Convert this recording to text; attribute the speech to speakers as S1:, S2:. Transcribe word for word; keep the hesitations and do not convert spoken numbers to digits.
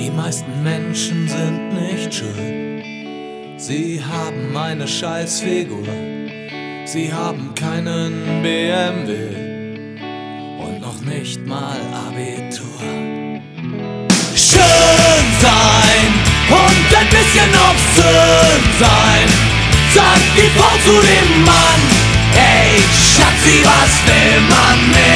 S1: Die meisten Menschen sind nicht schön. Sie haben eine Scheißfigur. Sie haben keinen B M W und noch nicht mal Abitur. Schön sein und ein bisschen obszön sein, sagt die Frau zu dem Mann. Hey Schatzi, was will man mehr?